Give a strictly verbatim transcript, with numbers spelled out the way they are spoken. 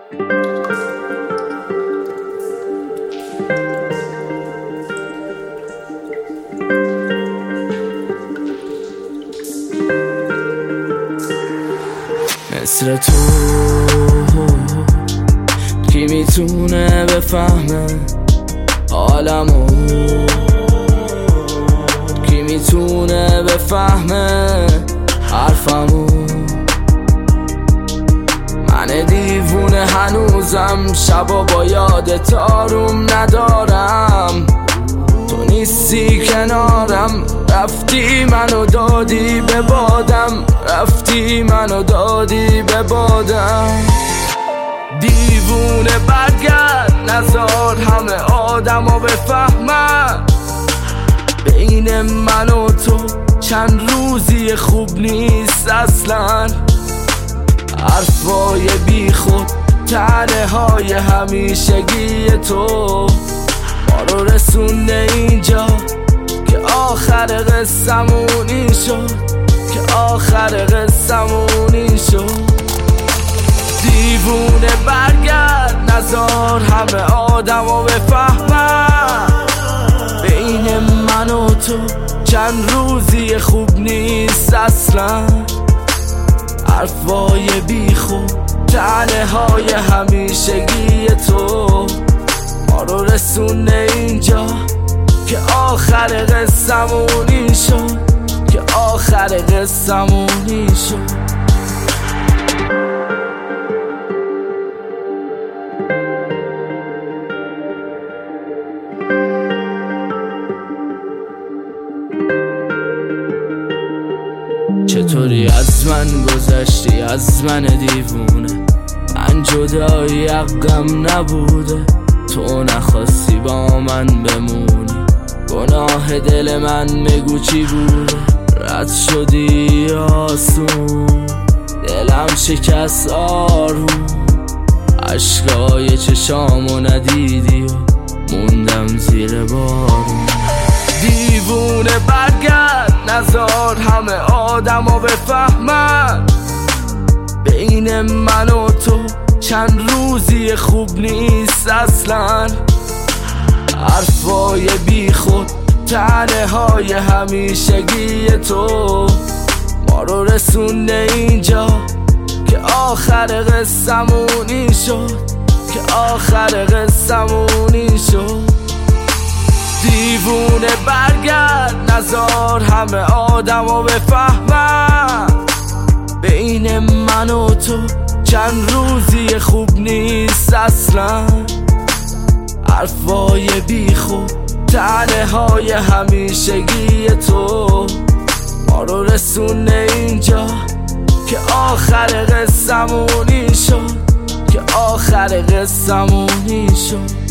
مثل تو کی میتونه بفهمه حالمو، کی میتونه بفهمه حرفمو. من دیوونه هنوزم شبا با یادت آروم ندارم، تو نیستی کنارم، رفتی منو دادی به بادم، رفتی منو دادی به بادم. دیوونه برگرد نزار همه آدمو بفهمن، بین من و تو چند روزی خوب نیست اصلا. حرفای بی خود تنه های همیشگی تو ما رو رسونده اینجا که آخر قصه‌مون این شد، که آخر قصه‌مون این شد. دیوونه برگرد نزار همه آدمو بفهمن، بین من و تو چند روزی خوب نیست اصلا. حرفای بی خود تنه های همیشگی تو ما رو رسونه اینجا که آخر قصه‌مون این شد، که آخر قصه‌مون این شد. چطوری از من گذشتی، از من دیوونه؟ من جدایی حقم نبوده، تو نخواستی با من بمونی. گناه دل من میگو چی بوده؟ رد شدی آسون، دلم شکست آروم. عشقای چشامو ندیدی و موندم زیر بارون. دیوونه برگرد نزار همه آدمو بفهمن، بین من و تو چند روزی خوب نیست اصلا. حرفای بی خود تنه های همیشگی تو ما رو رسونده اینجا که آخر قصه‌مون این شد، که آخر قصه‌مون این شد. دیوونه برگرد نزار همه آدمو بفهمن، بین من و تو چند روزی خوب نیست اصلا. حرفای بی خود تنه های همیشگی تو ما رو رسونه اینجا که آخر قصه‌مون این شد، که آخر قصه‌مون این شد.